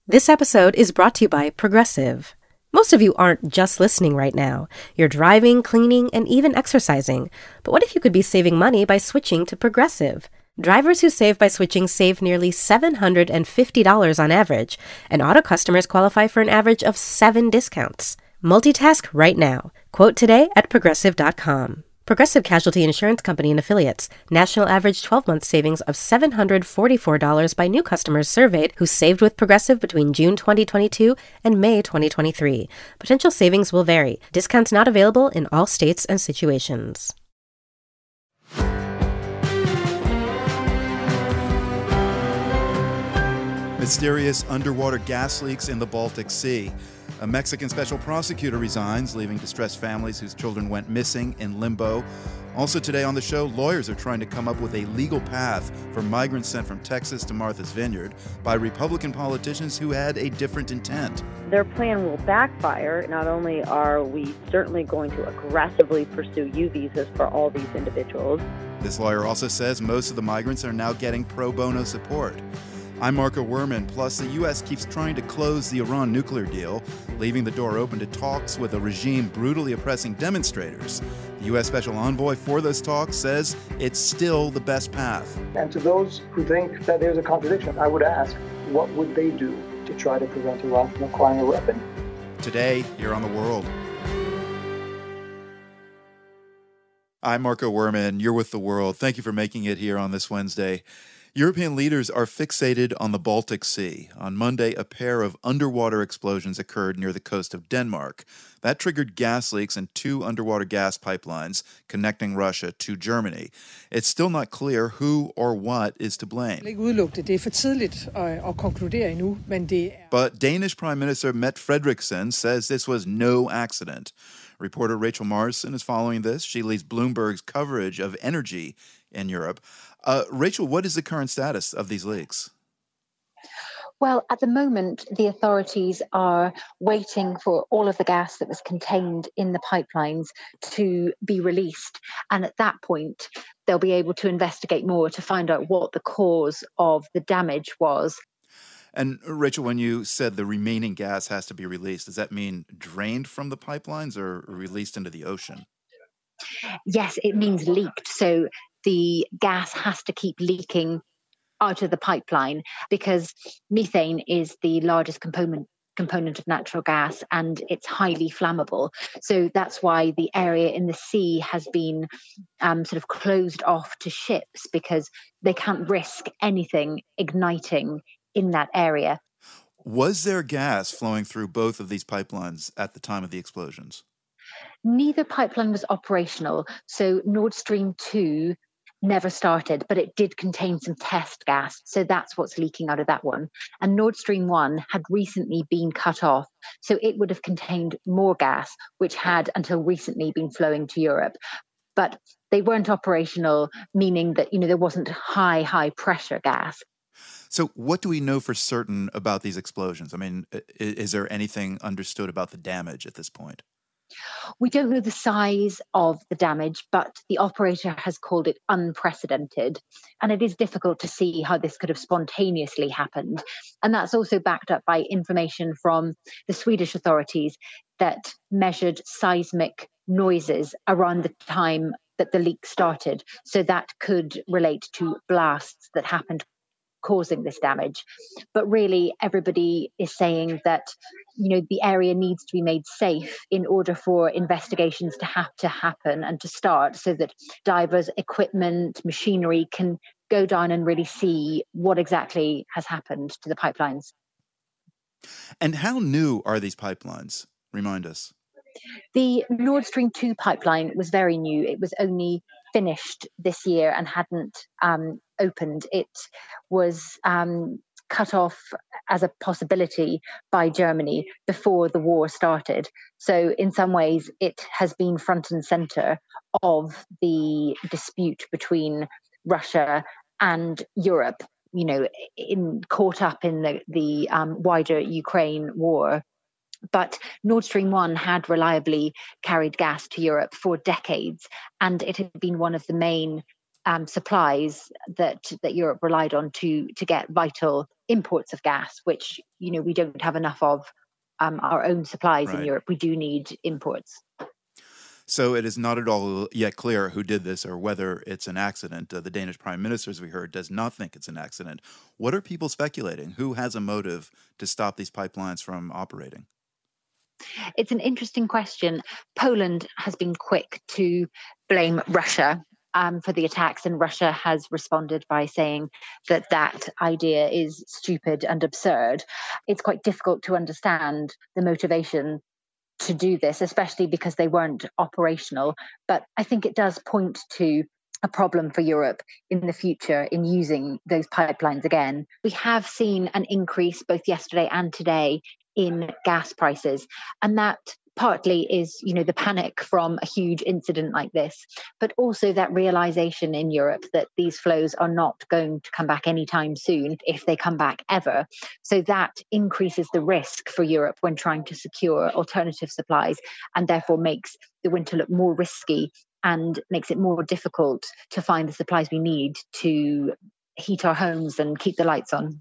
This episode is brought to you by Progressive. Most of you aren't just listening right now. You're driving, cleaning, and even exercising. But what if you could be saving money by switching to Progressive? Drivers who save by switching save nearly $750 on average, and auto customers qualify for an average of 7 discounts. Multitask right now. Quote today at Progressive.com. Progressive Casualty Insurance Company and Affiliates. National average 12-month savings of $744 by new customers surveyed who saved with Progressive between June 2022 and May 2023. Potential savings will vary. Discounts not available in all states and situations. Mysterious underwater gas leaks in the Baltic Sea. A Mexican special prosecutor resigns, leaving distressed families whose children went missing in limbo. Also today on the show, lawyers are trying to come up with a legal path for migrants sent from Texas to Martha's Vineyard by Republican politicians who had a different intent. Their plan will backfire. Not only are we certainly going to aggressively pursue U visas for all these individuals. This lawyer also says most of the migrants are now getting pro bono support. I'm Marco Werman. Plus, the U.S. keeps trying to close the Iran nuclear deal, leaving the door open to talks with a regime brutally oppressing demonstrators. The U.S. Special Envoy for those talks says it's still the best path. And to those who think that there's a contradiction, I would ask, what would they do to try to prevent Iran from acquiring a weapon? Today, here on The World. I'm Marco Werman. You're with The World. Thank you for making it here on this Wednesday. European leaders are fixated on the Baltic Sea. On Monday, a pair of underwater explosions occurred near the coast of Denmark. That triggered gas leaks in 2 underwater gas pipelines connecting Russia to Germany. It's still not clear who or what is to blame. But Danish Prime Minister Mette Frederiksen says this was no accident. Reporter Rachel Morrison is following this. She leads Bloomberg's coverage of energy in Europe. Rachel, what is the current status of these leaks? Well, at the moment, the authorities are waiting for all of the gas that was contained in the pipelines to be released. And at that point, they'll be able to investigate more to find out what the cause of the damage was. And Rachel, when you said the remaining gas has to be released, does that mean drained from the pipelines or released into the ocean? Yes, it means leaked. So the gas has to keep leaking out of the pipeline because methane is the largest component of natural gas and it's highly flammable. So that's why the area in the sea has been sort of closed off to ships because they can't risk anything igniting in that area. Was there gas flowing through both of these pipelines at the time of the explosions? Neither pipeline was operational. So Nord Stream 2 never started, but it did contain some test gas. So that's what's leaking out of that one. And Nord Stream 1 had recently been cut off. So it would have contained more gas, which had until recently been flowing to Europe. But they weren't operational, meaning that, there wasn't high pressure gas. So what do we know for certain about these explosions? I mean, is there anything understood about the damage at this point? We don't know the size of the damage, but the operator has called it unprecedented. And it is difficult to see how this could have spontaneously happened. And that's also backed up by information from the Swedish authorities that measured seismic noises around the time that the leak started. So that could relate to blasts that happened causing this damage. But really, everybody is saying that, the area needs to be made safe in order for investigations to have to happen and to start so that divers, equipment, machinery can go down and really see what exactly has happened to the pipelines. And how new are these pipelines? Remind us. The Nord Stream 2 pipeline was very new. It was only finished this year and hadn't opened. It was cut off as a possibility by Germany before the war started. So in some ways, it has been front and center of the dispute between Russia and Europe, caught up in the wider Ukraine war. But Nord Stream 1 had reliably carried gas to Europe for decades, and it had been one of the main supplies that Europe relied on to get vital imports of gas, which we don't have enough of our own supplies in Europe. We do need imports. So it is not at all yet clear who did this or whether it's an accident. The Danish Prime Minister, as we heard, does not think it's an accident. What are people speculating? Who has a motive to stop these pipelines from operating? It's an interesting question. Poland has been quick to blame Russia for the attacks, and Russia has responded by saying that idea is stupid and absurd. It's quite difficult to understand the motivation to do this, especially because they weren't operational. But I think it does point to a problem for Europe in the future in using those pipelines again. We have seen an increase both yesterday and today in gas prices, and that partly is, the panic from a huge incident like this, but also that realization in Europe that these flows are not going to come back anytime soon, if they come back ever. So that increases the risk for Europe when trying to secure alternative supplies, and therefore makes the winter look more risky and makes it more difficult to find the supplies we need to heat our homes and keep the lights on.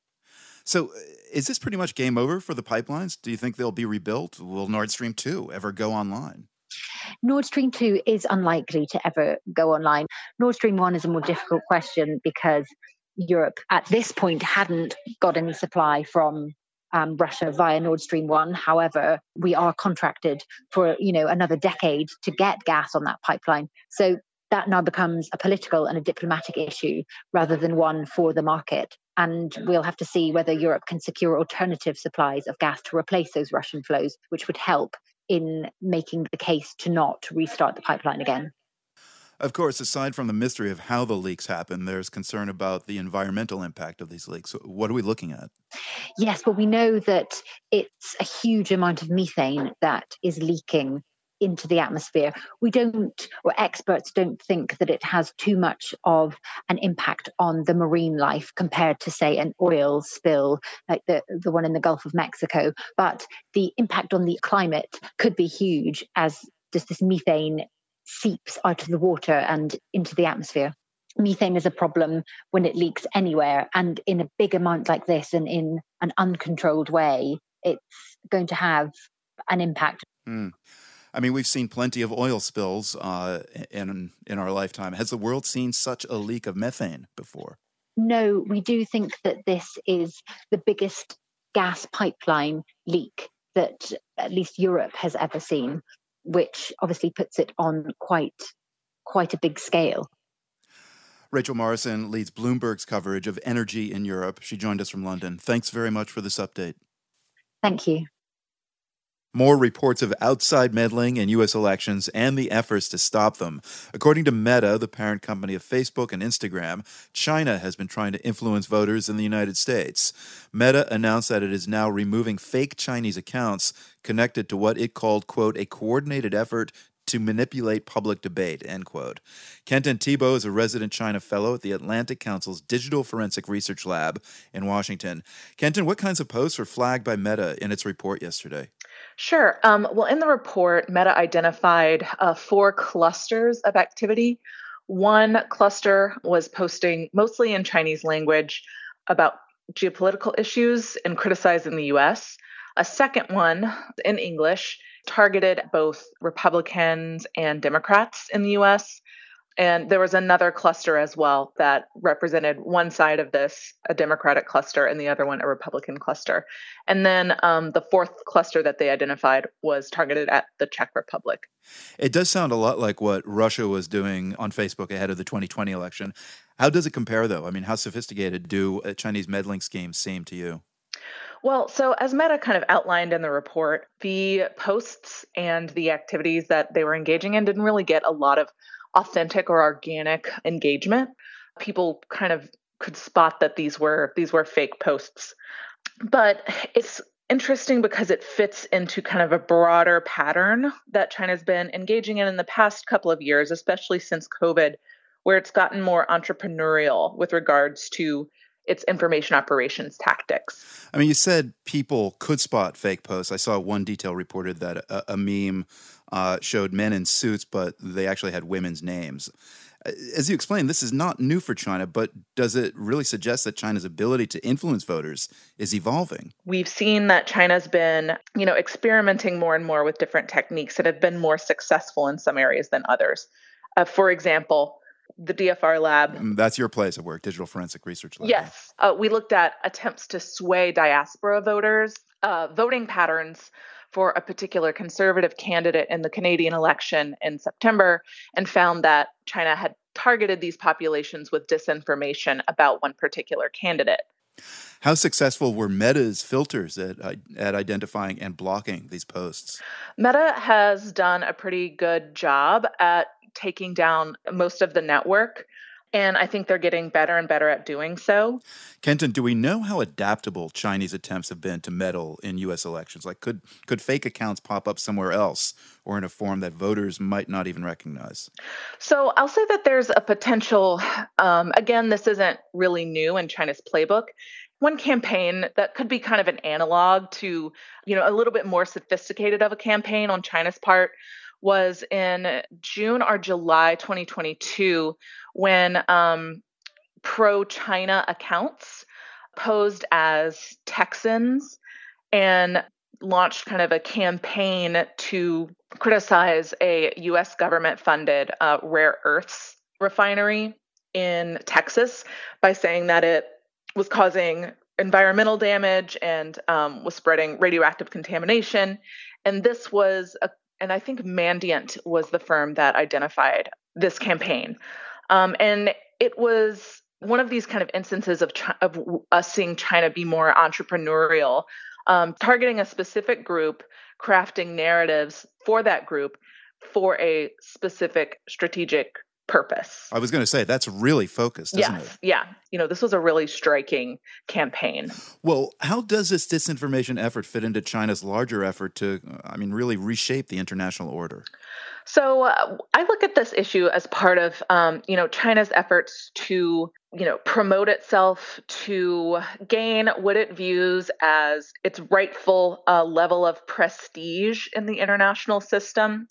So is this pretty much game over for the pipelines? Do you think they'll be rebuilt? Will Nord Stream 2 ever go online? Nord Stream 2 is unlikely to ever go online. Nord Stream 1 is a more difficult question because Europe at this point hadn't got any supply from Russia via Nord Stream 1. However, we are contracted for another decade to get gas on that pipeline. So that now becomes a political and a diplomatic issue rather than one for the market. And we'll have to see whether Europe can secure alternative supplies of gas to replace those Russian flows, which would help in making the case to not restart the pipeline again. Of course, aside from the mystery of how the leaks happen, there's concern about the environmental impact of these leaks. What are we looking at? Yes, well, we know that it's a huge amount of methane that is leaking into the atmosphere. Experts don't think that it has too much of an impact on the marine life compared to, say, an oil spill like the one in the Gulf of Mexico. But the impact on the climate could be huge as just this methane seeps out of the water and into the atmosphere. Methane is a problem when it leaks anywhere, and in a big amount like this and in an uncontrolled way, it's going to have an impact. I mean, we've seen plenty of oil spills in our lifetime. Has the world seen such a leak of methane before? No, we do think that this is the biggest gas pipeline leak that at least Europe has ever seen, which obviously puts it on quite a big scale. Rachel Morrison leads Bloomberg's coverage of energy in Europe. She joined us from London. Thanks very much for this update. Thank you. More reports of outside meddling in U.S. elections and the efforts to stop them. According to Meta, the parent company of Facebook and Instagram, China has been trying to influence voters in the United States. Meta announced that it is now removing fake Chinese accounts connected to what it called, quote, a coordinated effort to manipulate public debate, end quote. Kenton Thibault is a resident China fellow at the Atlantic Council's Digital Forensic Research Lab in Washington. Kenton, what kinds of posts were flagged by Meta in its report yesterday? Sure. Well, in the report, Meta identified 4 clusters of activity. One cluster was posting mostly in Chinese language about geopolitical issues and criticizing the U.S. A second one in English targeted both Republicans and Democrats in the U.S. And there was another cluster as well that represented one side of this, a Democratic cluster, and the other one, a Republican cluster. And then the fourth cluster that they identified was targeted at the Czech Republic. It does sound a lot like what Russia was doing on Facebook ahead of the 2020 election. How does it compare, though? I mean, how sophisticated do Chinese meddling schemes seem to you? Well, so as Meta kind of outlined in the report, the posts and the activities that they were engaging in didn't really get a lot of authentic or organic engagement. People kind of could spot that these were fake posts. But it's interesting because it fits into kind of a broader pattern that China's been engaging in the past couple of years, especially since COVID, where it's gotten more entrepreneurial with regards to its information operations tactics. I mean, you said people could spot fake posts. I saw one detail reported that a meme showed men in suits, but they actually had women's names. As you explained, this is not new for China, but does it really suggest that China's ability to influence voters is evolving? We've seen that China's been, experimenting more and more with different techniques that have been more successful in some areas than others. For example, the DFR lab. That's your place of work, Digital Forensic Research Lab. Yes. We looked at attempts to sway diaspora voters, voting patterns for a particular conservative candidate in the Canadian election in September, and found that China had targeted these populations with disinformation about one particular candidate. How successful were Meta's filters at identifying and blocking these posts? Meta has done a pretty good job at taking down most of the network, and I think they're getting better and better at doing so. Kenton, do we know how adaptable Chinese attempts have been to meddle in U.S. elections? Like, could fake accounts pop up somewhere else or in a form that voters might not even recognize? So I'll say that there's a potential, again, this isn't really new in China's playbook. One campaign that could be kind of an analog to, a little bit more sophisticated of a campaign on China's part was in June or July 2022 when pro-China accounts posed as Texans and launched kind of a campaign to criticize a U.S. government-funded rare earths refinery in Texas by saying that it was causing environmental damage and was spreading radioactive contamination. And this was and I think Mandiant was the firm that identified this campaign. And it was one of these kind of instances of us seeing China be more entrepreneurial, targeting a specific group, crafting narratives for that group for a specific strategic purpose. I was going to say, that's really focused, isn't it? Yeah. This was a really striking campaign. Well, how does this disinformation effort fit into China's larger effort to, really reshape the international order? So I look at this issue as part of, China's efforts to, promote itself, to gain what it views as its rightful level of prestige in the international system.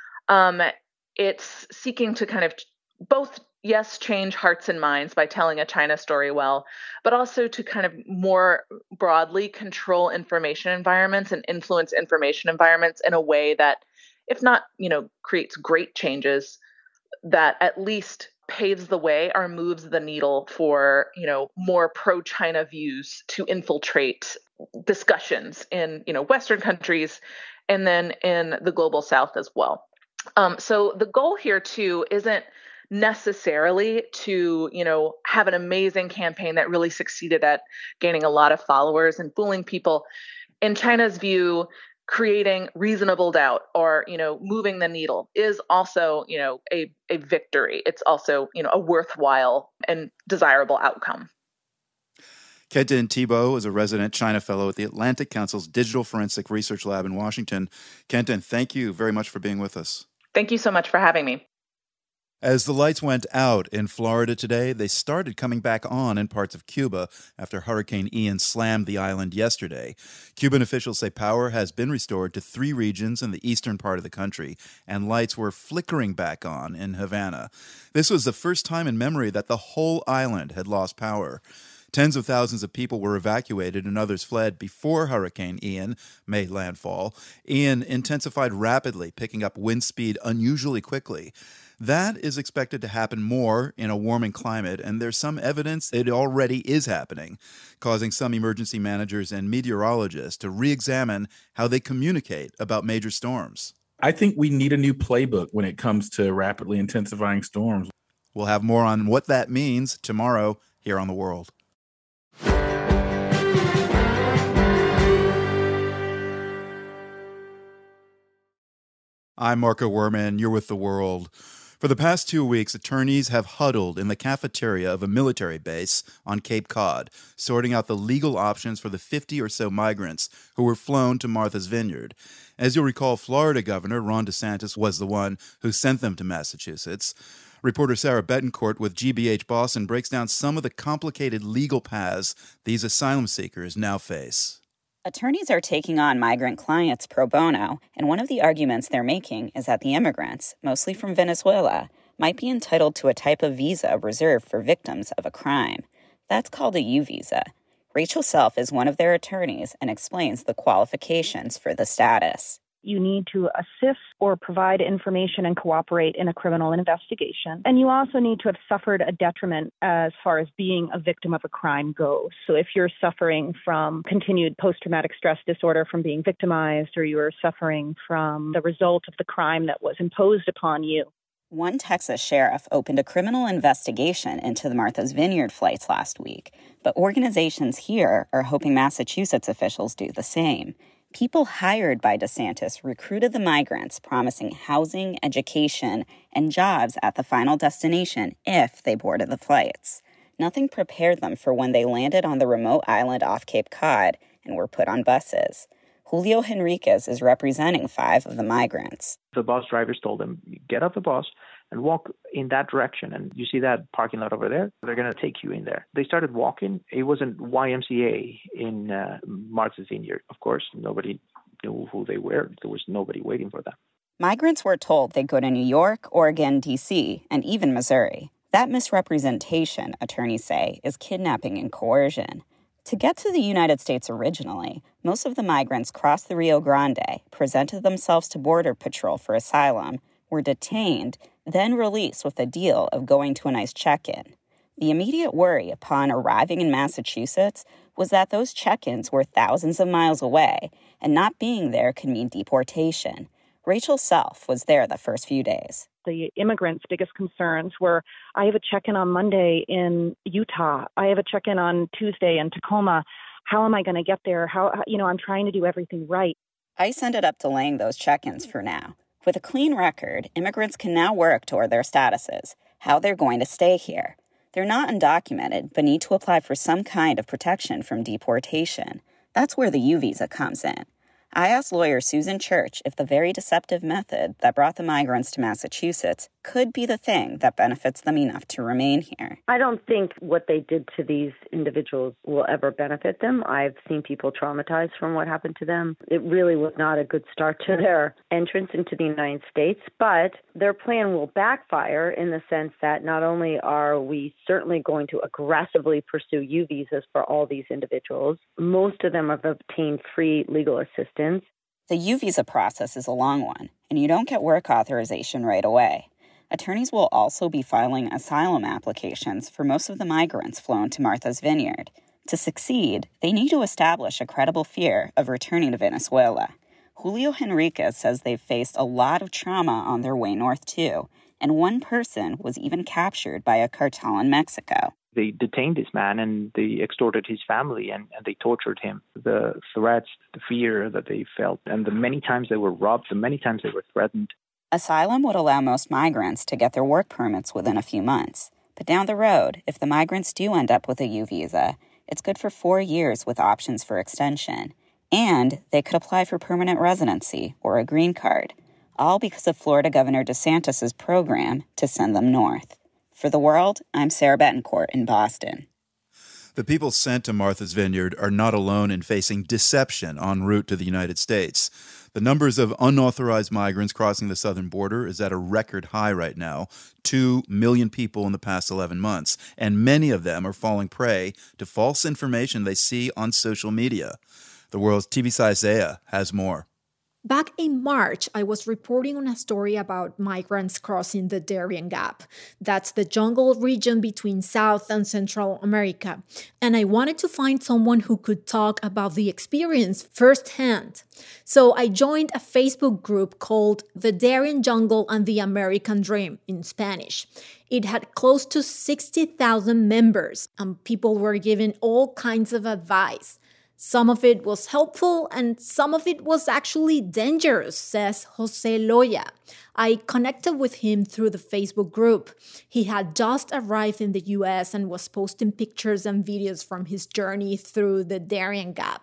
It's seeking to kind of both, yes, change hearts and minds by telling a China story well, but also to kind of more broadly control information environments and influence information environments in a way that, if not, creates great changes, that at least paves the way or moves the needle for, more pro-China views to infiltrate discussions in, Western countries and then in the global South as well. So the goal here, too, isn't necessarily to, have an amazing campaign that really succeeded at gaining a lot of followers and fooling people. In China's view, creating reasonable doubt or, moving the needle is also, a victory. It's also, a worthwhile and desirable outcome. Kenton Thibault is a resident China fellow at the Atlantic Council's Digital Forensic Research Lab in Washington. Kenton, thank you very much for being with us. Thank you so much for having me. As the lights went out in Florida today, they started coming back on in parts of Cuba after Hurricane Ian slammed the island yesterday. Cuban officials say power has been restored to 3 regions in the eastern part of the country, and lights were flickering back on in Havana. This was the first time in memory that the whole island had lost power. Tens of thousands of people were evacuated and others fled before Hurricane Ian made landfall. Ian intensified rapidly, picking up wind speed unusually quickly. That is expected to happen more in a warming climate, and there's some evidence it already is happening, causing some emergency managers and meteorologists to re-examine how they communicate about major storms. I think we need a new playbook when it comes to rapidly intensifying storms. We'll have more on what that means tomorrow here on The World. I'm Marco Werman. You're with The World. For the past 2 weeks, attorneys have huddled in the cafeteria of a military base on Cape Cod, sorting out the legal options for the 50 or so migrants who were flown to Martha's Vineyard. As you'll recall, Florida Governor Ron DeSantis was the one who sent them to Massachusetts. Reporter Sarah Betancourt with GBH Boston breaks down some of the complicated legal paths these asylum seekers now face. Attorneys are taking on migrant clients pro bono, and one of the arguments they're making is that the immigrants, mostly from Venezuela, might be entitled to a type of visa reserved for victims of a crime. That's called a U visa. Rachel Self is one of their attorneys and explains the qualifications for the status. You need to assist or provide information and cooperate in a criminal investigation. And you also need to have suffered a detriment as far as being a victim of a crime goes. So if you're suffering from continued post-traumatic stress disorder from being victimized, or you are suffering from the result of the crime that was imposed upon you. One Texas sheriff opened a criminal investigation into the Martha's Vineyard flights last week, but organizations here are hoping Massachusetts officials do the same. People hired by DeSantis recruited the migrants, promising housing, education, and jobs at the final destination if they boarded the flights. Nothing prepared them for when they landed on the remote island off Cape Cod and were put on buses. Julio Henriquez is representing 5 of the migrants. The bus drivers told them, get off the bus and walk in that direction. And you see that parking lot over there? They're going to take you in there. They started walking. It wasn't YMCA in Martha's Vineyard. Of course, nobody knew who they were. There was nobody waiting for them. Migrants were told they'd go to New York, Oregon, D.C., and even Missouri. That misrepresentation, attorneys say, is kidnapping and coercion. To get to the United States originally, most of the migrants crossed the Rio Grande, presented themselves to Border Patrol for asylum, were detained, then released with a deal of going to a nice check-in. The immediate worry upon arriving in Massachusetts was that those check-ins were thousands of miles away, and not being there could mean deportation. Rachel Self was there the first few days. The immigrants' biggest concerns were, I have a check-in on Monday in Utah. I have a check-in on Tuesday in Tacoma. How am I going to get there? I'm trying to do everything right. ICE ended up delaying those check-ins for now. With a clean record, immigrants can now work toward their statuses, how they're going to stay here. They're not undocumented, but need to apply for some kind of protection from deportation. That's where the U visa comes in. I asked lawyer Susan Church if the very deceptive method that brought the migrants to Massachusetts could be the thing that benefits them enough to remain here. I don't think what they did to these individuals will ever benefit them. I've seen people traumatized from what happened to them. It really was not a good start to their entrance into the United States, but their plan will backfire in the sense that not only are we certainly going to aggressively pursue U visas for all these individuals, most of them have obtained free legal assistance. The U visa process is a long one, and you don't get work authorization right away. Attorneys will also be filing asylum applications for most of the migrants flown to Martha's Vineyard. To succeed, they need to establish a credible fear of returning to Venezuela. Julio Henriquez says they've faced a lot of trauma on their way north, too, and one person was even captured by a cartel in Mexico. They detained this man and they extorted his family and they tortured him. The threats, the fear that they felt, and the many times they were robbed, the many times they were threatened. Asylum would allow most migrants to get their work permits within a few months. But down the road, if the migrants do end up with a U visa, it's good for 4 years with options for extension. And they could apply for permanent residency or a green card, all because of Florida Governor DeSantis' program to send them north. For The World, I'm Sarah Betancourt in Boston. The people sent to Martha's Vineyard are not alone in facing deception en route to the United States. The numbers of unauthorized migrants crossing the southern border is at a record high right now, 2 million people in the past 11 months, and many of them are falling prey to false information they see on social media. The World's Tibisa Isaiah has more. Back in March, I was reporting on a story about migrants crossing the Darien Gap. That's the jungle region between South and Central America. And I wanted to find someone who could talk about the experience firsthand. So I joined a Facebook group called The Darien Jungle and the American Dream in Spanish. It had close to 60,000 members, and people were given all kinds of advice. Some of it was helpful and some of it was actually dangerous, says Jose Loya. I connected with him through the Facebook group. He had just arrived in the U.S. and was posting pictures and videos from his journey through the Darien Gap.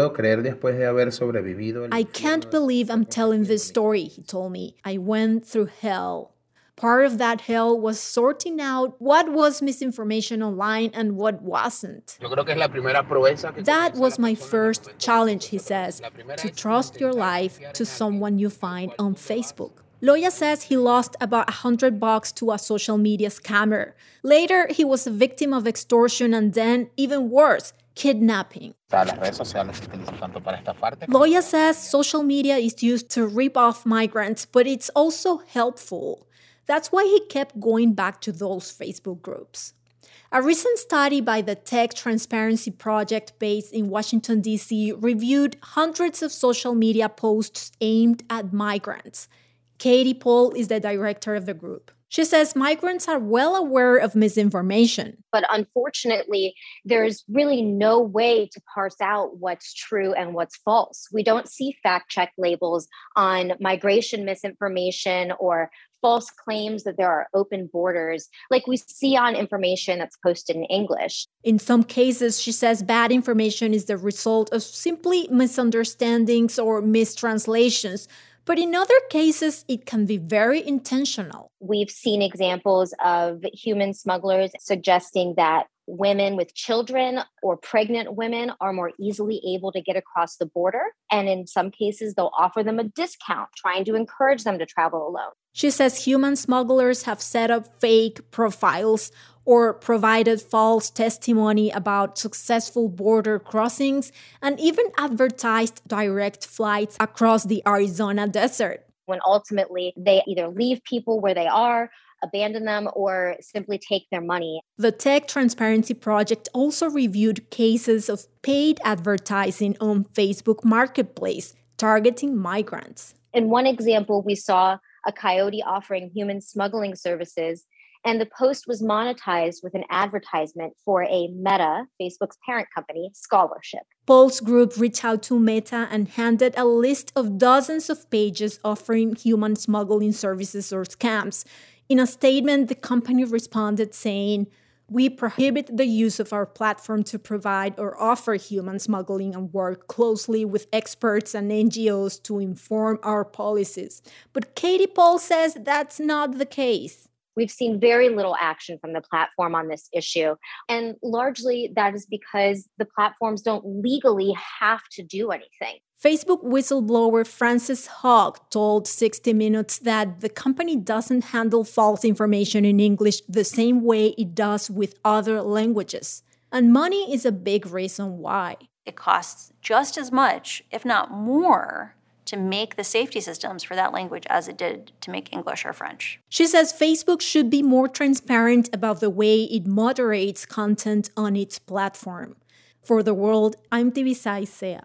I can't believe I'm telling this story, he told me. I went through hell. Part of that hell was sorting out what was misinformation online and what wasn't. That was my first challenge, he says, to trust your life to someone you find on Facebook. Loya says he lost about $100 to a social media scammer. Later, he was a victim of extortion and then, even worse, kidnapping. Loya says social media is used to rip off migrants, but it's also helpful. That's why he kept going back to those Facebook groups. A recent study by the Tech Transparency Project based in Washington, D.C. reviewed hundreds of social media posts aimed at migrants. Katie Paul is the director of the group. She says migrants are well aware of misinformation. But unfortunately, there's really no way to parse out what's true and what's false. We don't see fact-check labels on migration misinformation or false claims that there are open borders like we see on information that's posted in English. In some cases, she says bad information is the result of simply misunderstandings or mistranslations. But in other cases, it can be very intentional. We've seen examples of human smugglers suggesting that women with children or pregnant women are more easily able to get across the border. And in some cases, they'll offer them a discount, trying to encourage them to travel alone. She says human smugglers have set up fake profiles or provided false testimony about successful border crossings and even advertised direct flights across the Arizona desert. When ultimately they either leave people where they are, abandon them, or simply take their money. The Tech Transparency Project also reviewed cases of paid advertising on Facebook Marketplace targeting migrants. In one example, we saw a coyote offering human smuggling services, and the post was monetized with an advertisement for a Meta, Facebook's parent company, scholarship. Paul's group reached out to Meta and handed a list of dozens of pages offering human smuggling services or scams. In a statement, the company responded saying, "We prohibit the use of our platform to provide or offer human smuggling and work closely with experts and NGOs to inform our policies." But Katie Paul says that's not the case. We've seen very little action from the platform on this issue. And largely that is because the platforms don't legally have to do anything. Facebook whistleblower Frances Hogg told 60 Minutes that the company doesn't handle false information in English the same way it does with other languages. And money is a big reason why. It costs just as much, if not more, to make the safety systems for that language as it did to make English or French. She says Facebook should be more transparent about the way it moderates content on its platform. For The World, I'm Tibisay Sea.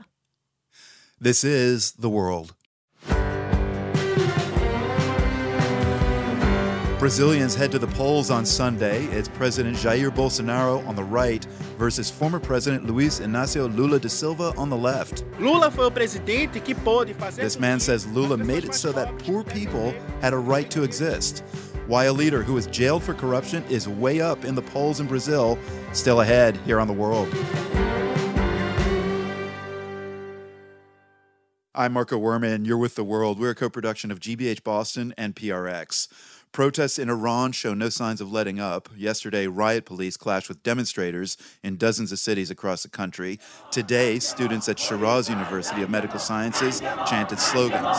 This is The World. Brazilians head to the polls on Sunday. It's President Jair Bolsonaro on the right versus former President Luiz Inácio Lula da Silva on the left. Lula foi o presidente que pôde fazer. This man says Lula made it so that poor people had a right to exist. Why a leader who was jailed for corruption is way up in the polls in Brazil. Still ahead here on The World. I'm Marco Werman. You're with The World. We're a co-production of GBH Boston and PRX. Protests in Iran show no signs of letting up. Yesterday, riot police clashed with demonstrators in dozens of cities across the country. Today, students at Shiraz University of Medical Sciences chanted slogans.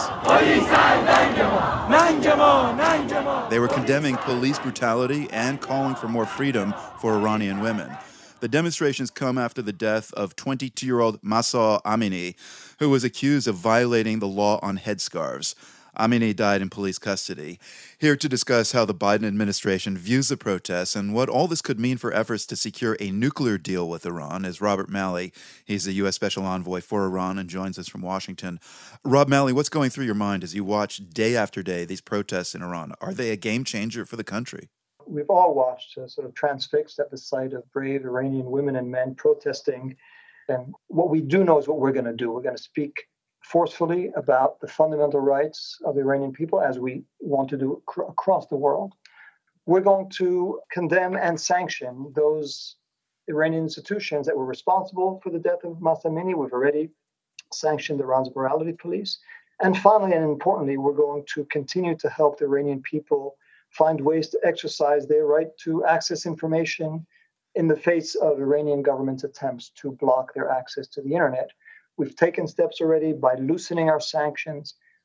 They were condemning police brutality and calling for more freedom for Iranian women. The demonstrations come after the death of 22-year-old Mahsa Amini, who was accused of violating the law on headscarves. Amini died in police custody. Here to discuss how the Biden administration views the protests and what all this could mean for efforts to secure a nuclear deal with Iran is Robert Malley. He's the U.S. Special Envoy for Iran and joins us from Washington. Rob Malley, what's going through your mind as you watch day after day these protests in Iran? Are they a game changer for the country? We've all watched sort of transfixed at the sight of brave Iranian women and men protesting. And what we do know is what we're going to do. We're going to speak forcefully about the fundamental rights of the Iranian people, as we want to do across the world. We're going to condemn and sanction those Iranian institutions that were responsible for the death of Mahsa Amini. We've already sanctioned Iran's morality police. And finally, and importantly, we're going to continue to help the Iranian people find ways to exercise their right to access information in the face of Iranian government's attempts to block their access to the internet. We've taken steps already by loosening our sanctions,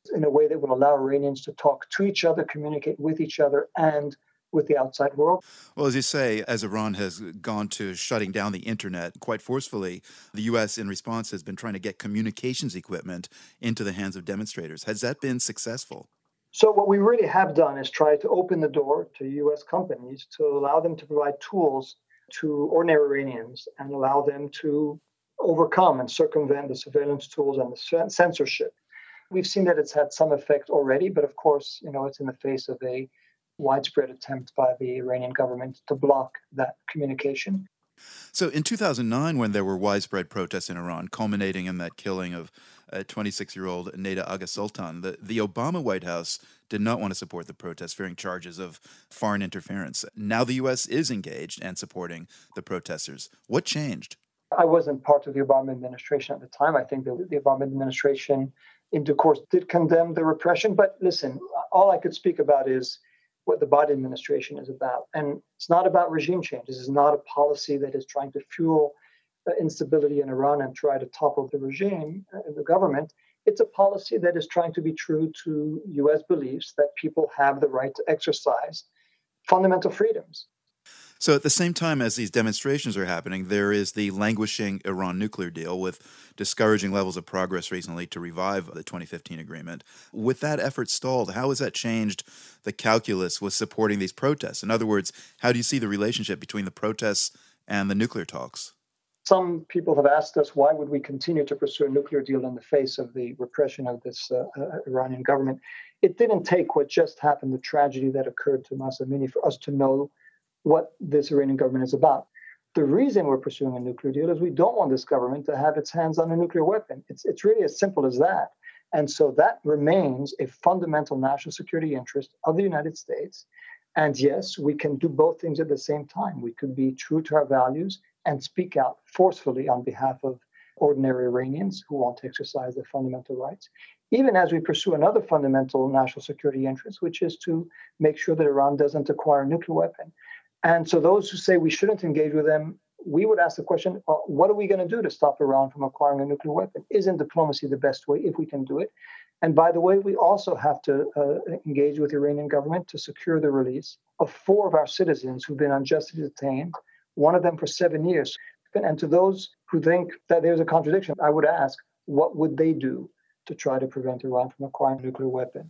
in a way that will allow Iranians to talk to each other, communicate with each other, and with the outside world. Well, as you say, as Iran has gone to shutting down the internet quite forcefully, the U.S. in response has been trying to get communications equipment into the hands of demonstrators. Has that been successful? So what we really have done is try to open the door to U.S. companies to allow them to provide tools to ordinary Iranians and allow them to overcome and circumvent the surveillance tools and the censorship. We've seen that it's had some effect already, but of course, it's in the face of a widespread attempt by the Iranian government to block that communication. So in 2009, when there were widespread protests in Iran, culminating in that killing of 26-year-old Neda Agha Sultan, the Obama White House did not want to support the protests, fearing charges of foreign interference. Now the U.S. is engaged and supporting the protesters. What changed? I wasn't part of the Obama administration at the time. I think that the Obama administration, in due course, did condemn the repression. But listen, all I could speak about is what the Biden administration is about. And it's not about regime change. This is not a policy that is trying to fuel instability in Iran and try to topple the regime, the government. It's a policy that is trying to be true to U.S. beliefs that people have the right to exercise fundamental freedoms. So at the same time as these demonstrations are happening, there is the languishing Iran nuclear deal with discouraging levels of progress recently to revive the 2015 agreement. With that effort stalled, how has that changed the calculus with supporting these protests? In other words, how do you see the relationship between the protests and the nuclear talks? Some people have asked us, why would we continue to pursue a nuclear deal in the face of the repression of this Iranian government? It didn't take what just happened, the tragedy that occurred to Mahsa Amini, for us to know what this Iranian government is about. The reason we're pursuing a nuclear deal is we don't want this government to have its hands on a nuclear weapon. It's really as simple as that. And so that remains a fundamental national security interest of the United States. And yes, we can do both things at the same time. We could be true to our values and speak out forcefully on behalf of ordinary Iranians who want to exercise their fundamental rights, even as we pursue another fundamental national security interest, which is to make sure that Iran doesn't acquire a nuclear weapon. And so those who say we shouldn't engage with them, we would ask the question, what are we going to do to stop Iran from acquiring a nuclear weapon? Isn't diplomacy the best way if we can do it? And by the way, we also have to engage with the Iranian government to secure the release of 4 of our citizens who've been unjustly detained, one of them for 7 years. And to those who think that there's a contradiction, I would ask, what would they do to try to prevent Iran from acquiring a nuclear weapon?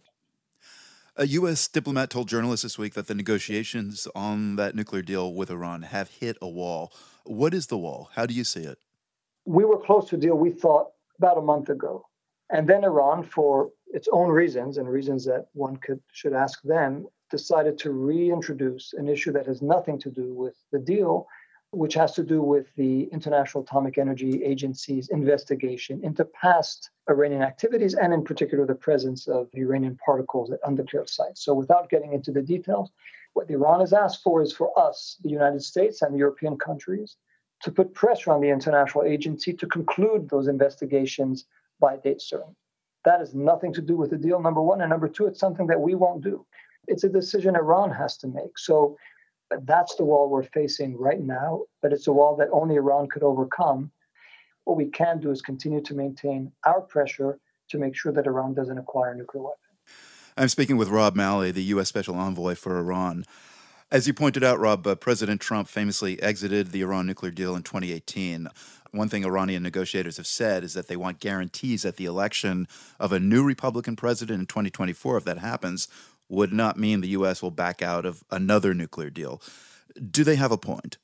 A U.S. diplomat told journalists this week that the negotiations on that nuclear deal with Iran have hit a wall. What is the wall? How do you see it? We were close to a deal, we thought, about a month ago. And then Iran, for its own reasons and reasons that one should ask them, decided to reintroduce an issue that has nothing to do with the deal, which has to do with the International Atomic Energy Agency's investigation into past Iranian activities, and in particular the presence of uranium particles at undeclared sites. So without getting into the details, what Iran has asked for is for us, the United States and the European countries, to put pressure on the international agency to conclude those investigations by a date certain. That has nothing to do with the deal, number one. And number two, it's something that we won't do. It's a decision Iran has to make. So that's the wall we're facing right now, but it's a wall that only Iran could overcome. What we can do is continue to maintain our pressure to make sure that Iran doesn't acquire a nuclear weapon. I'm speaking with Rob Malley, the U.S. Special Envoy for Iran. As you pointed out, Rob, President Trump famously exited the Iran nuclear deal in 2018. One thing Iranian negotiators have said is that they want guarantees that the election of a new Republican president in 2024, if that happens, would not mean the U.S. will back out of another nuclear deal. Do they have a point?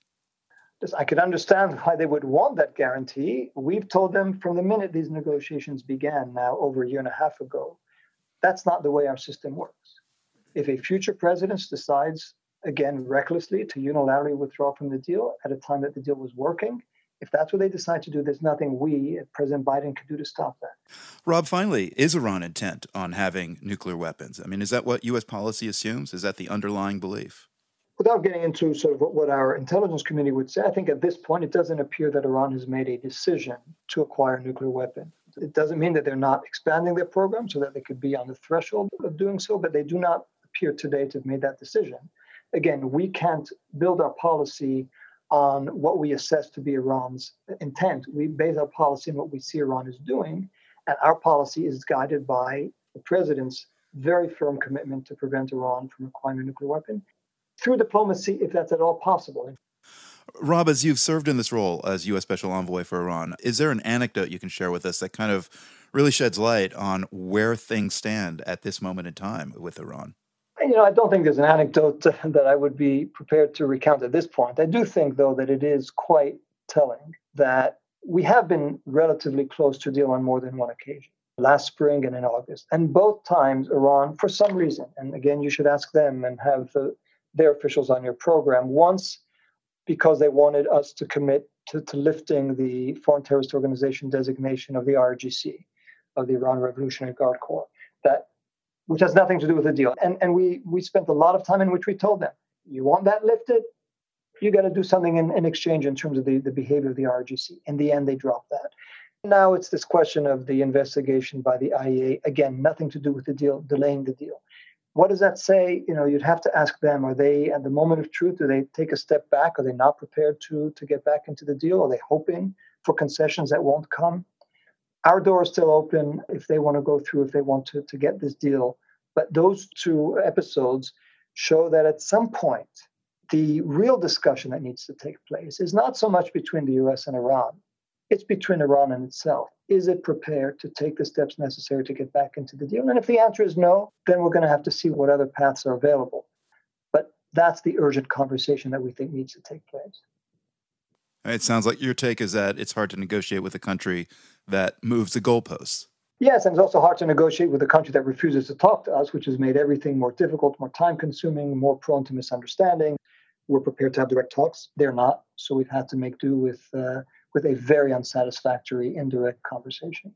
I could understand why they would want that guarantee. We've told them from the minute these negotiations began, now over a year and a half ago, that's not the way our system works. If a future president decides, again, recklessly to unilaterally withdraw from the deal at a time that the deal was working, if that's what they decide to do, there's nothing we, President Biden, can do to stop that. Rob, finally, is Iran intent on having nuclear weapons? I mean, is that what U.S. policy assumes? Is that the underlying belief? Without getting into sort of what our intelligence committee would say, I think at this point it doesn't appear that Iran has made a decision to acquire a nuclear weapon. It doesn't mean that they're not expanding their program so that they could be on the threshold of doing so, but they do not appear today to have made that decision. Again, we can't build our policy on what we assess to be Iran's intent. We base our policy on what we see Iran is doing, and our policy is guided by the president's very firm commitment to prevent Iran from acquiring a nuclear weapon through diplomacy, if that's at all possible. Rob, as you've served in this role as U.S. Special Envoy for Iran, is there an anecdote you can share with us that kind of really sheds light on where things stand at this moment in time with Iran? I don't think there's an anecdote that I would be prepared to recount at this point. I do think, though, that it is quite telling that we have been relatively close to a deal on more than one occasion, last spring and in August. And both times, Iran, for some reason, and again, you should ask them and have their officials on your program, once because they wanted us to commit to lifting the Foreign Terrorist Organization designation of the IRGC, of the Iran Revolutionary Guard Corps, which has nothing to do with the deal. And we spent a lot of time in which we told them, you want that lifted? You got to do something in exchange in terms of the behavior of the IRGC. In the end, they dropped that. Now it's this question of the investigation by the IAEA. Again, nothing to do with the deal, delaying the deal. What does that say? You'd have to ask them, are they at the moment of truth? Do they take a step back? Are they not prepared to get back into the deal? Are they hoping for concessions that won't come? Our door is still open if they want to go through, if they want to get this deal. But those two episodes show that at some point, the real discussion that needs to take place is not so much between the U.S. and Iran. It's between Iran and itself. Is it prepared to take the steps necessary to get back into the deal? And if the answer is no, then we're going to have to see what other paths are available. But that's the urgent conversation that we think needs to take place. It sounds like your take is that it's hard to negotiate with a country that moves the goalposts. Yes, and it's also hard to negotiate with a country that refuses to talk to us, which has made everything more difficult, more time-consuming, more prone to misunderstanding. We're prepared to have direct talks. They're not. So we've had to make do with a very unsatisfactory indirect conversation.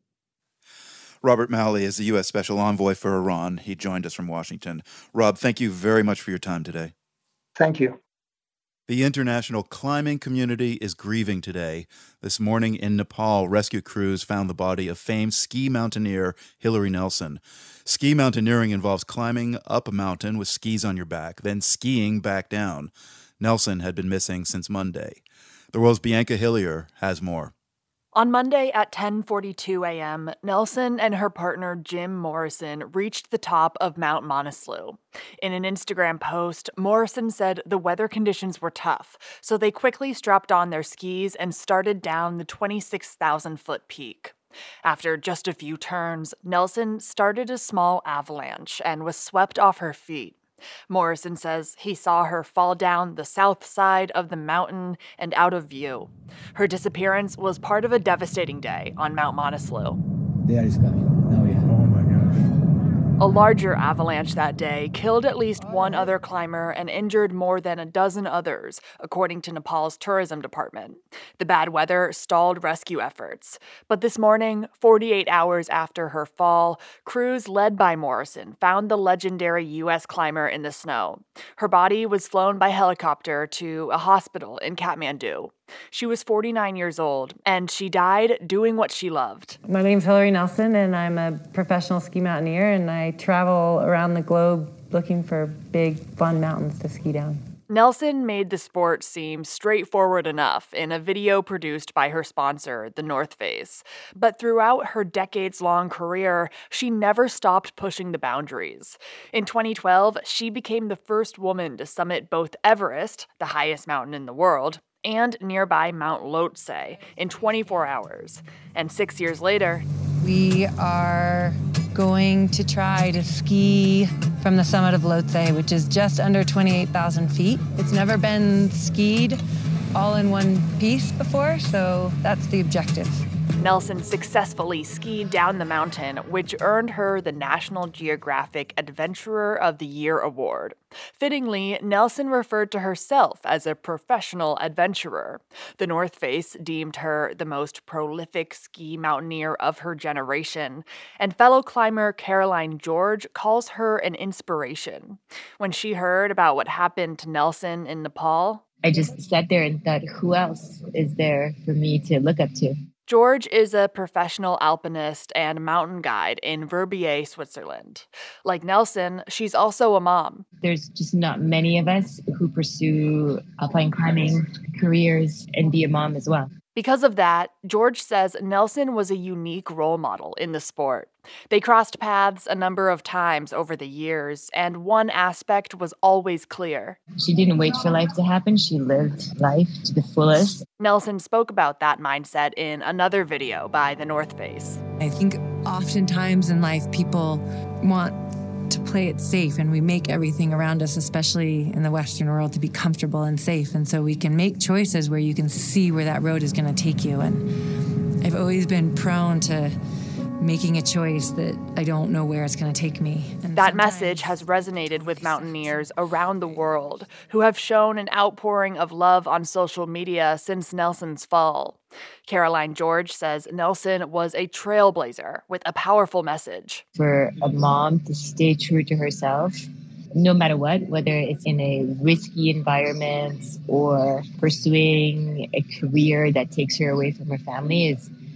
Robert Malley is the U.S. Special Envoy for Iran. He joined us from Washington. Rob, thank you very much for your time today. Thank you. The international climbing community is grieving today. This morning in Nepal, rescue crews found the body of famed ski mountaineer Hilary Nelson. Ski mountaineering involves climbing up a mountain with skis on your back, then skiing back down. Nelson had been missing since Monday. The World's Bianca Hillier has more. On Monday at 10:42 a.m., Nelson and her partner Jim Morrison reached the top of Mount Monaslu. In an Instagram post, Morrison said the weather conditions were tough, so they quickly strapped on their skis and started down the 26,000-foot peak. After just a few turns, Nelson started a small avalanche and was swept off her feet. Morrison says he saw her fall down the south side of the mountain and out of view. Her disappearance was part of a devastating day on Mount Monaslu. There is coming. Now we have. Oh my gosh. A larger avalanche that day killed at least one other climber and injured more than a dozen others, according to Nepal's tourism department. The bad weather stalled rescue efforts. But this morning, 48 hours after her fall, crews led by Morrison found the legendary U.S. climber in the snow. Her body was flown by helicopter to a hospital in Kathmandu. She was 49 years old, and she died doing what she loved. My name's Hilary Nelson, and I'm a professional ski mountaineer, and I travel around the globe looking for big, fun mountains to ski down. Nelson made the sport seem straightforward enough in a video produced by her sponsor, The North Face. But throughout her decades-long career, she never stopped pushing the boundaries. In 2012, she became the first woman to summit both Everest, the highest mountain in the world, and nearby Mount Lhotse in 24 hours. And 6 years later, we are going to try to ski from the summit of Lhotse, which is just under 28,000 feet. It's never been skied all in one piece before, so that's the objective. Nelson successfully skied down the mountain, which earned her the National Geographic Adventurer of the Year award. Fittingly, Nelson referred to herself as a professional adventurer. The North Face deemed her the most prolific ski mountaineer of her generation, and fellow climber Caroline George calls her an inspiration. When she heard about what happened to Nelson in Nepal, I just sat there and thought, who else is there for me to look up to? George is a professional alpinist and mountain guide in Verbier, Switzerland. Like Nelson, she's also a mom. There's just not many of us who pursue alpine climbing careers and be a mom as well. Because of that, George says Nelson was a unique role model in the sport. They crossed paths a number of times over the years, and one aspect was always clear. She didn't wait for life to happen. She lived life to the fullest. Nelson spoke about that mindset in another video by The North Face. I think oftentimes in life people want to play it safe, and we make everything around us, especially in the Western world, to be comfortable and safe. And so we can make choices where you can see where that road is going to take you. And I've always been prone to making a choice that I don't know where it's going to take me. And that message has resonated with mountaineers around the world who have shown an outpouring of love on social media since Nelson's fall. Caroline George says Nelson was a trailblazer with a powerful message. For a mom to stay true to herself, no matter what, whether it's in a risky environment or pursuing a career that takes her away from her family,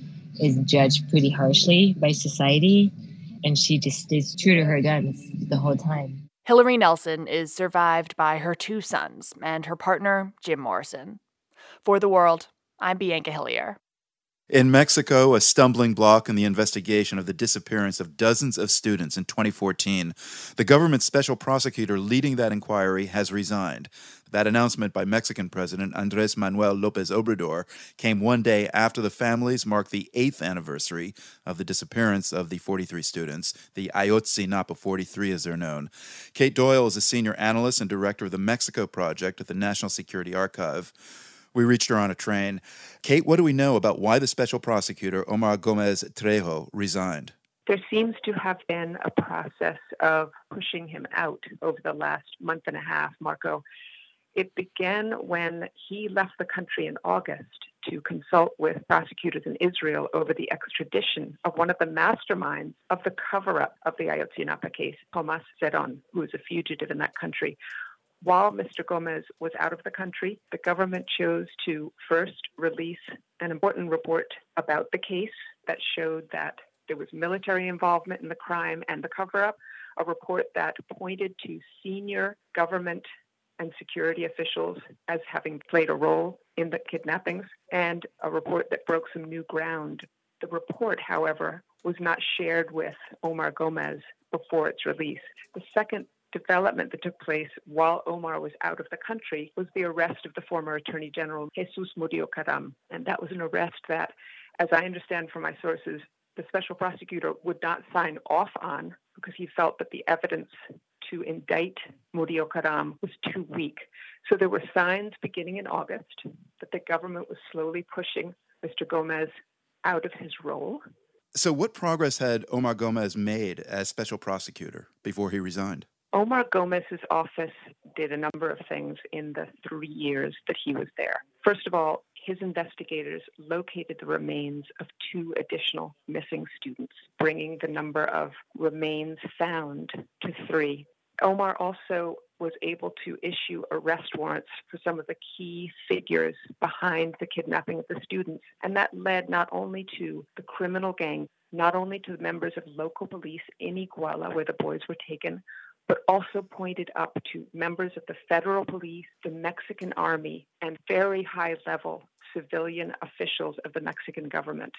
is judged pretty harshly by society, and she just stays true to her guns the whole time. Hillary Nelson is survived by her 2 sons and her partner, Jim Morrison. For The World, I'm Bianca Hillier. In Mexico, a stumbling block in the investigation of the disappearance of dozens of students in 2014, the government's special prosecutor leading that inquiry has resigned. That announcement by Mexican President Andrés Manuel López Obrador came one day after the families marked the 8th anniversary of the disappearance of the 43 students, the Ayotzinapa 43 as they're known. Kate Doyle is a senior analyst and director of the Mexico Project at the National Security Archive. We reached her on a train. Kate, what do we know about why the special prosecutor, Omar Gómez Trejo, resigned? There seems to have been a process of pushing him out over the last month and a half, Marco. It began when he left the country in August to consult with prosecutors in Israel over the extradition of one of the masterminds of the cover-up of the Ayotzinapa case, Tomás Zedón, who is a fugitive in that country. While Mr. Gómez was out of the country, the government chose to first release an important report about the case that showed that there was military involvement in the crime and the cover-up, a report that pointed to senior government and security officials as having played a role in the kidnappings, and a report that broke some new ground. The report, however, was not shared with Omar Gómez before its release. The second development that took place while Omar was out of the country was the arrest of the former Attorney General Jesus Murillo Karam. And that was an arrest that, as I understand from my sources, the special prosecutor would not sign off on because he felt that the evidence to indict Murillo Karam was too weak. So there were signs beginning in August that the government was slowly pushing Mr. Gómez out of his role. So what progress had Omar Gómez made as special prosecutor before he resigned? Omar Gómez's office did a number of things in the 3 years that he was there. First of all, his investigators located the remains of 2 additional missing students, bringing the number of remains found to 3. Omar also was able to issue arrest warrants for some of the key figures behind the kidnapping of the students. And that led not only to the criminal gang, not only to the members of local police in Iguala, where the boys were taken, but also pointed up to members of the federal police, the Mexican army, and very high-level civilian officials of the Mexican government.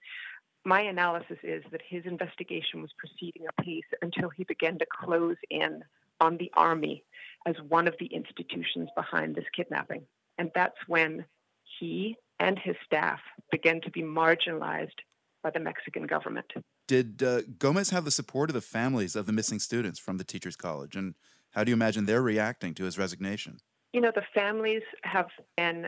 My analysis is that his investigation was proceeding apace until he began to close in on the army as one of the institutions behind this kidnapping. And that's when he and his staff began to be marginalized by the Mexican government. Did Gómez have the support of the families of the missing students from the Teachers College? And how do you imagine they're reacting to his resignation? You know, the families have been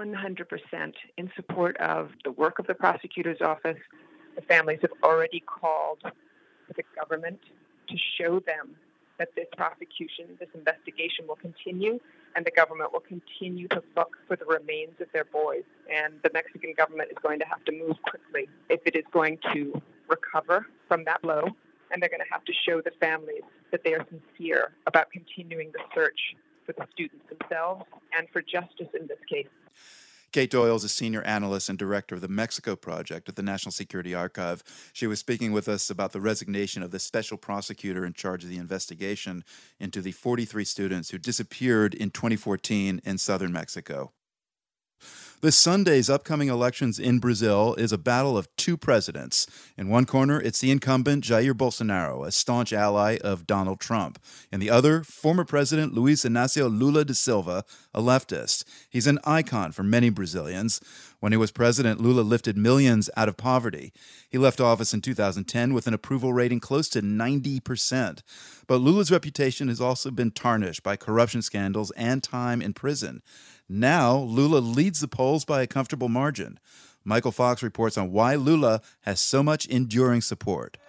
100% in support of the work of the prosecutor's office. The families have already called the government to show them that this prosecution, this investigation will continue, and the government will continue to look for the remains of their boys. And the Mexican government is going to have to move quickly if it is going to recover from that blow, and they're going to have to show the families that they are sincere about continuing the search for the students themselves and for justice in this case. Kate Doyle is a senior analyst and director of the Mexico Project at the National Security Archive. She was speaking with us about the resignation of the special prosecutor in charge of the investigation into the 43 students who disappeared in 2014 in southern Mexico. This Sunday's upcoming elections in Brazil is a battle of two presidents. In one corner, it's the incumbent Jair Bolsonaro, a staunch ally of Donald Trump. In the other, former President Luiz Inácio Lula da Silva, a leftist. He's an icon for many Brazilians. When he was president, Lula lifted millions out of poverty. He left office in 2010 with an approval rating close to 90%. But Lula's reputation has also been tarnished by corruption scandals and time in prison. Now, Lula leads the polls by a comfortable margin. Michael Fox reports on why Lula has so much enduring support.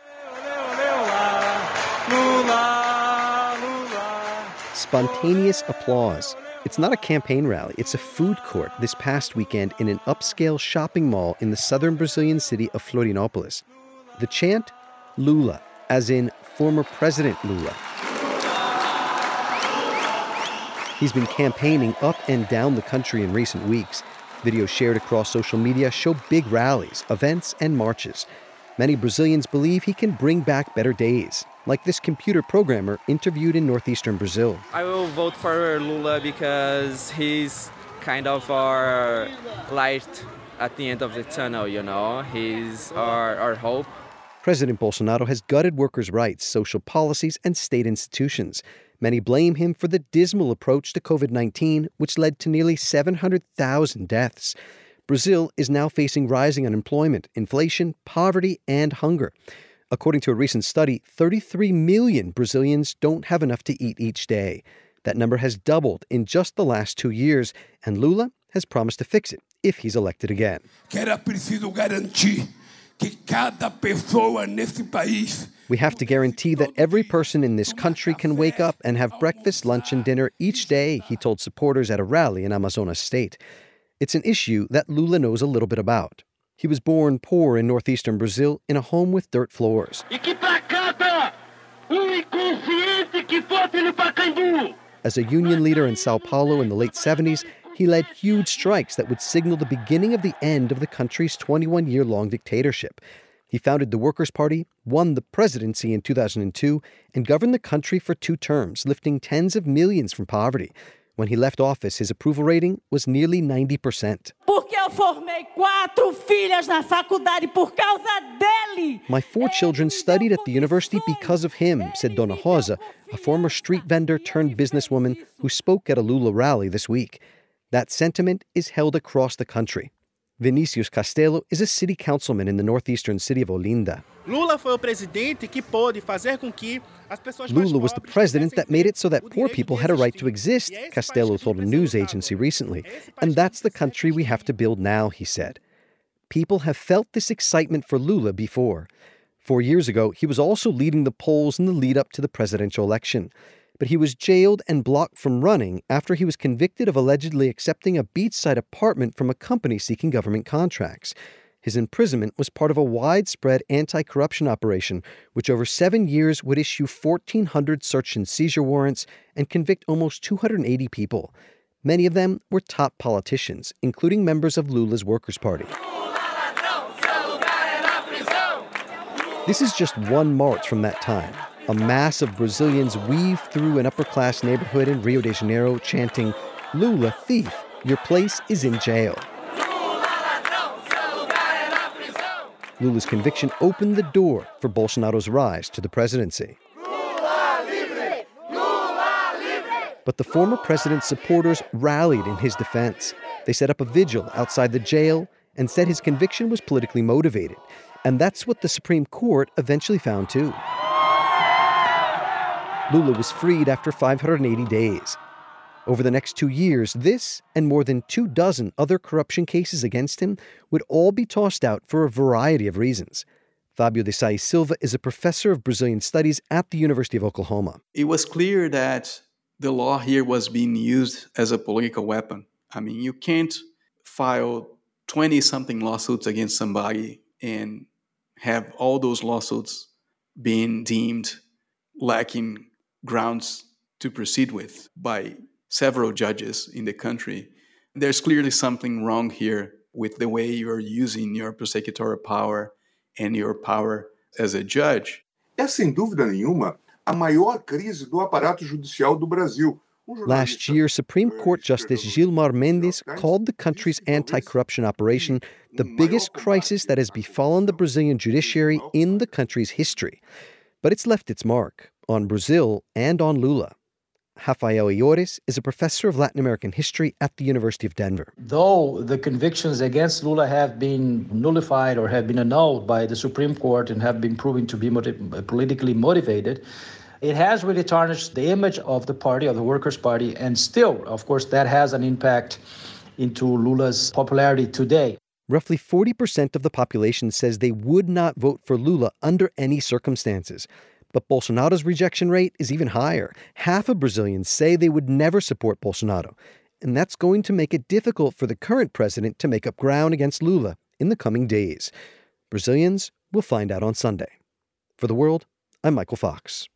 Spontaneous applause. It's not a campaign rally, it's a food court this past weekend in an upscale shopping mall in the southern Brazilian city of Florianópolis. The chant, Lula, as in former President Lula. He's been campaigning up and down the country in recent weeks. Videos shared across social media show big rallies, events, and marches. Many Brazilians believe he can bring back better days, like this computer programmer interviewed in northeastern Brazil. I will vote for Lula because he's kind of our light at the end of the tunnel, you know? He's our hope. President Bolsonaro has gutted workers' rights, social policies, and state institutions. Many blame him for the dismal approach to COVID-19, which led to nearly 700,000 deaths. Brazil is now facing rising unemployment, inflation, poverty, and hunger. According to a recent study, 33 million Brazilians don't have enough to eat each day. That number has doubled in just the last 2 years, and Lula has promised to fix it if he's elected again. We have to guarantee that every person in this country can wake up and have breakfast, lunch, and dinner each day, he told supporters at a rally in Amazonas state. It's an issue that Lula knows a little bit about. He was born poor in northeastern Brazil in a home with dirt floors. As a union leader in Sao Paulo in the late 70s, he led huge strikes that would signal the beginning of the end of the country's 21-year-long dictatorship. He founded the Workers' Party, won the presidency in 2002, and governed the country for 2 terms, lifting tens of millions from poverty. When he left office, his approval rating was nearly 90%. My 4 children studied at the university because of him, said Dona Rosa, a former street vendor turned businesswoman who spoke at a Lula rally this week. That sentiment is held across the country. Vinicius Castelo is a city councilman in the northeastern city of Olinda. Lula was the president that made it so that poor people had a right to exist, Castelo told a news agency recently. And that's the country we have to build now, he said. People have felt this excitement for Lula before. 4 years ago, he was also leading the polls in the lead-up to the presidential election. But he was jailed and blocked from running after he was convicted of allegedly accepting a beachside apartment from a company seeking government contracts. His imprisonment was part of a widespread anti-corruption operation, which over 7 years would issue 1,400 search and seizure warrants and convict almost 280 people. Many of them were top politicians, including members of Lula's Workers' Party. This is just one march from that time. A mass of Brazilians weave through an upper-class neighborhood in Rio de Janeiro chanting, "Lula, thief, your place is in jail." Lula's conviction opened the door for Bolsonaro's rise to the presidency. But the former president's supporters rallied in his defense. They set up a vigil outside the jail and said his conviction was politically motivated. And that's what the Supreme Court eventually found too. Lula was freed after 580 days. Over the next 2 years, this and more than 24 other corruption cases against him would all be tossed out for a variety of reasons. Fabio de Sais Silva is a professor of Brazilian studies at the University of Oklahoma. It was clear that the law here was being used as a political weapon. I mean, you can't file 20-something lawsuits against somebody and have all those lawsuits being deemed lacking grounds to proceed with by several judges in the country. There's clearly something wrong here with the way you're using your prosecutorial power and your power as a judge. É sem dúvida nenhuma a maior crise do aparato judicial do Brasil. Last year, Supreme Court Justice Gilmar Mendes called the country's anti-corruption operation the biggest crisis that has befallen the Brazilian judiciary in the country's history. But it's left its mark on Brazil and on Lula. Rafael Iores is a professor of Latin American history at the University of Denver. Though the convictions against Lula have been nullified or have been annulled by the Supreme Court and have been proven to be politically motivated, it has really tarnished the image of the party, of the Workers' Party, and still, of course, that has an impact into Lula's popularity today. Roughly 40% of the population says they would not vote for Lula under any circumstances. But Bolsonaro's rejection rate is even higher. Half of Brazilians say they would never support Bolsonaro. And that's going to make it difficult for the current president to make up ground against Lula in the coming days. Brazilians will find out on Sunday. For The World, I'm Michael Fox.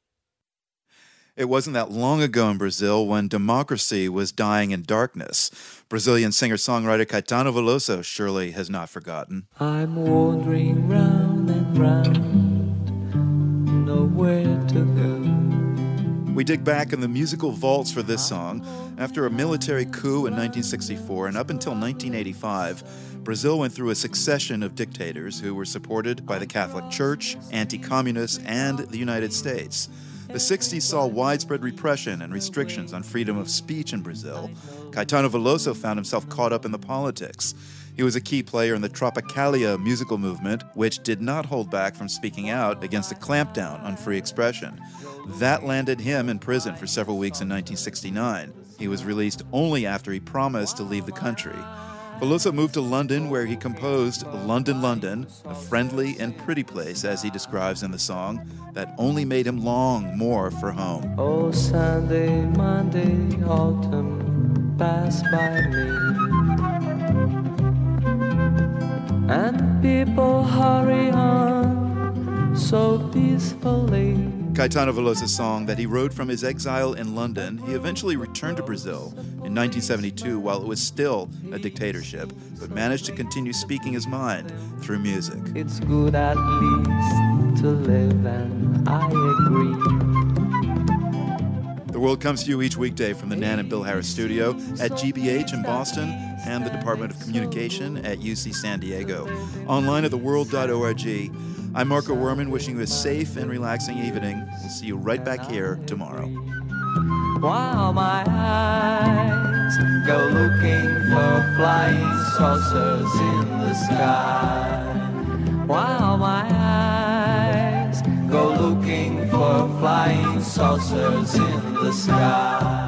It wasn't that long ago in Brazil when democracy was dying in darkness. Brazilian singer-songwriter Caetano Veloso surely has not forgotten. I'm wandering round and round, nowhere to go. We dig back in the musical vaults for this song. After a military coup in 1964 and up until 1985, Brazil went through a succession of dictators who were supported by the Catholic Church, anti-communists, and the United States. The 60s saw widespread repression and restrictions on freedom of speech in Brazil. Caetano Veloso found himself caught up in the politics. He was a key player in the Tropicalia musical movement, which did not hold back from speaking out against the clampdown on free expression. That landed him in prison for several weeks in 1969. He was released only after he promised to leave the country. Veloso moved to London, where he composed London, London, a friendly and pretty place, as he describes in the song, that only made him long more for home. Oh, Sunday, Monday, autumn passed by me, and people hurry on so peacefully. Caetano Veloso's song that he wrote from his exile in London. He eventually returned to Brazil in 1972 while it was still a dictatorship, but managed to continue speaking his mind through music. It's good at least to live, and I agree. The World comes to you each weekday from the Nan and Bill Harris studio at GBH in Boston and the Department of Communication at UC San Diego. Online at theworld.org. I'm Marco Werman, wishing you a safe and relaxing evening. We'll see you right back here tomorrow. While my eyes go looking for flying saucers in the sky, while my eyes go looking for flying saucers in the sky.